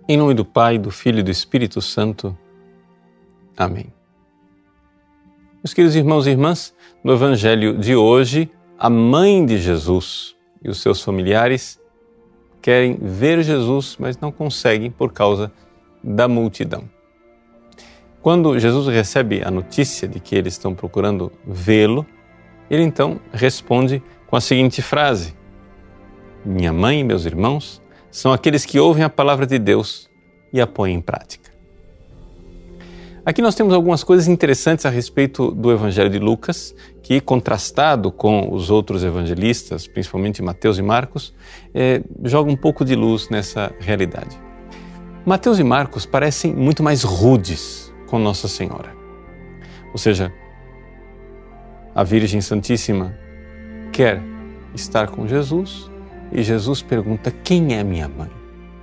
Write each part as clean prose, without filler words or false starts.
Em nome do Pai, do Filho e do Espírito Santo. Amém. Meus queridos irmãos e irmãs, no Evangelho de hoje, a mãe de Jesus e os seus familiares querem ver Jesus, mas não conseguem por causa da multidão. Quando Jesus recebe a notícia de que eles estão procurando vê-lo, ele então responde com a seguinte frase: minha mãe e meus irmãos são aqueles que ouvem a palavra de Deus e a põem em prática. Aqui nós temos algumas coisas interessantes a respeito do Evangelho de Lucas, que, contrastado com os outros evangelistas, principalmente Mateus e Marcos, joga um pouco de luz nessa realidade. Mateus e Marcos parecem muito mais rudes com Nossa Senhora. Ou seja, a Virgem Santíssima quer estar com Jesus e Jesus pergunta: quem é minha mãe?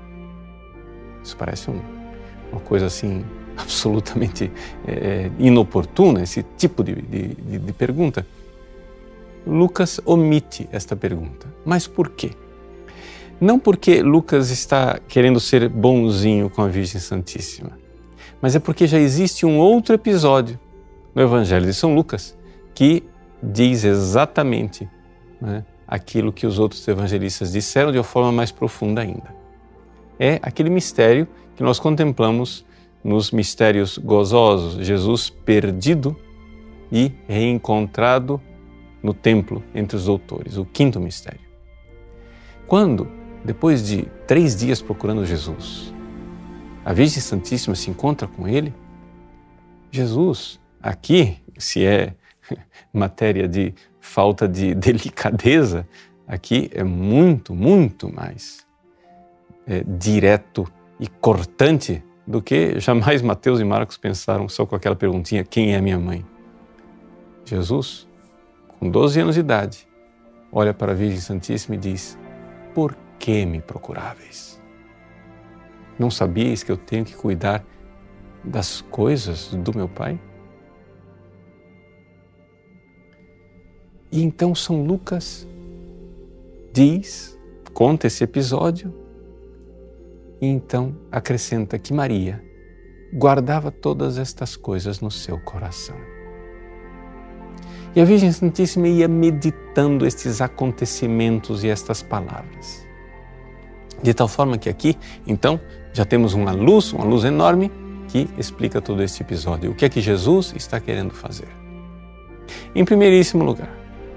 Isso parece uma coisa assim absolutamente inoportuna, esse tipo de pergunta. Lucas omite esta pergunta. Mas por quê? Não porque Lucas está querendo ser bonzinho com a Virgem Santíssima, mas é porque já existe um outro episódio no Evangelho de São Lucas que diz exatamente, né, aquilo que os outros evangelistas disseram de uma forma mais profunda ainda. É aquele mistério que nós contemplamos nos mistérios gozosos, Jesus perdido e reencontrado no templo entre os doutores, o quinto mistério. Quando, depois de 3 dias procurando Jesus, a Virgem Santíssima se encontra com ele, Jesus, aqui, se é matéria de falta de delicadeza, aqui é muito, muito mais direto e cortante do que jamais Mateus e Marcos pensaram só com aquela perguntinha: quem é minha mãe? Jesus, com 12 anos de idade, olha para a Virgem Santíssima e diz: por que me procuráveis? Não sabíeis que eu tenho que cuidar das coisas do meu Pai? E então São Lucas conta esse episódio e então acrescenta que Maria guardava todas estas coisas no seu coração. E a Virgem Santíssima ia meditando estes acontecimentos e estas palavras. De tal forma que aqui, então, já temos uma luz enorme que explica todo este episódio. O que é que Jesus está querendo fazer? Em primeiríssimo lugar,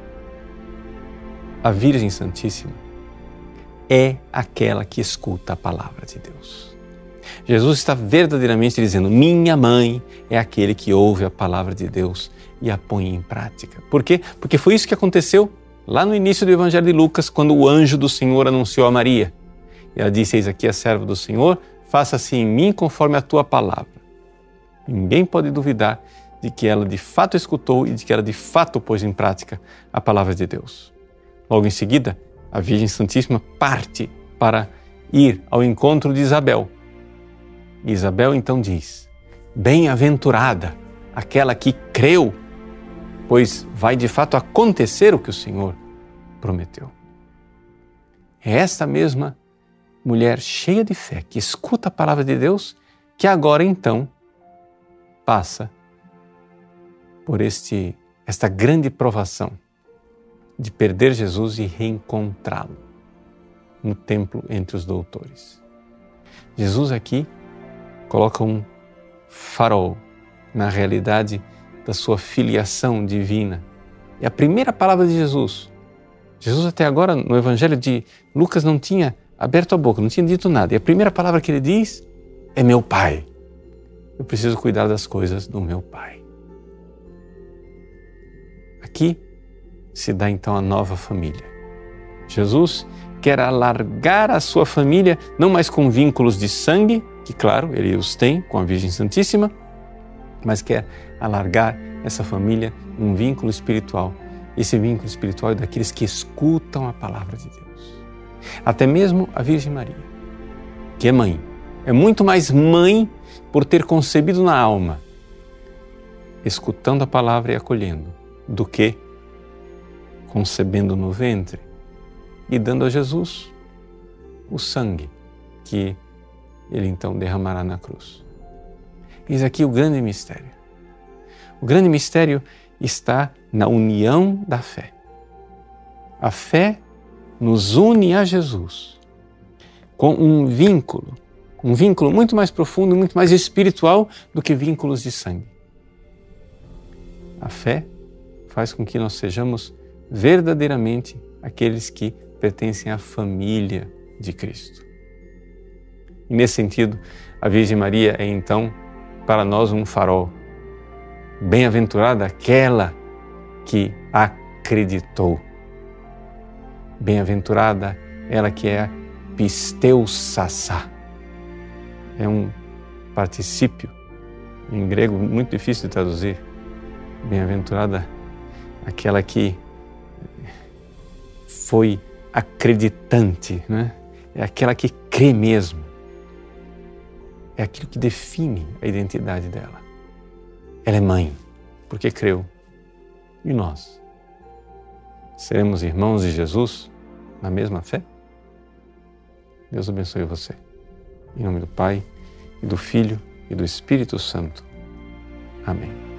a Virgem Santíssima é aquela que escuta a palavra de Deus. Jesus está verdadeiramente dizendo: minha mãe é aquele que ouve a palavra de Deus e a põe em prática. Por quê? Porque foi isso que aconteceu lá no início do Evangelho de Lucas, quando o anjo do Senhor anunciou a Maria. E ela disse: eis aqui a serva do Senhor, faça-se em mim conforme a tua palavra. Ninguém pode duvidar de que ela de fato escutou e de que ela de fato pôs em prática a palavra de Deus. Logo em seguida, a Virgem Santíssima parte para ir ao encontro de Isabel. E Isabel então diz: bem-aventurada aquela que creu, pois vai de fato acontecer o que o Senhor prometeu. É esta mesma mulher cheia de fé, que escuta a palavra de Deus, que agora então passa por esta grande provação de perder Jesus e reencontrá-lo no templo entre os doutores. Jesus aqui coloca um farol na realidade da sua filiação divina. E a primeira palavra de Jesus até agora no Evangelho de Lucas não tinha aberto a boca, não tinha dito nada. E a primeira palavra que ele diz é: meu Pai. Eu preciso cuidar das coisas do meu Pai. Aqui se dá então a nova família. Jesus quer alargar a sua família, não mais com vínculos de sangue, que claro, ele os tem com a Virgem Santíssima, mas quer alargar essa família num vínculo espiritual. Esse vínculo espiritual é daqueles que escutam a palavra de Deus. Até mesmo a Virgem Maria, que é mãe, é muito mais mãe por ter concebido na alma, escutando a palavra e acolhendo, do que concebendo no ventre e dando a Jesus o sangue que Ele então derramará na cruz. Eis aqui o grande mistério. O grande mistério está na união da fé. A fé nos une a Jesus com um vínculo muito mais profundo, muito mais espiritual do que vínculos de sangue. A fé faz com que nós sejamos verdadeiramente aqueles que pertencem à família de Cristo. E nesse sentido, a Virgem Maria é então para nós um farol. Bem-aventurada aquela que acreditou. Bem-aventurada ela que é pisteusassá. É um particípio em grego muito difícil de traduzir. Bem-aventurada aquela que foi acreditante, né? É aquela que crê mesmo. É aquilo que define a identidade dela. Ela é mãe, porque creu. E nós? Seremos irmãos de Jesus na mesma fé? Deus abençoe você. Em nome do Pai, e do Filho, e do Espírito Santo. Amém.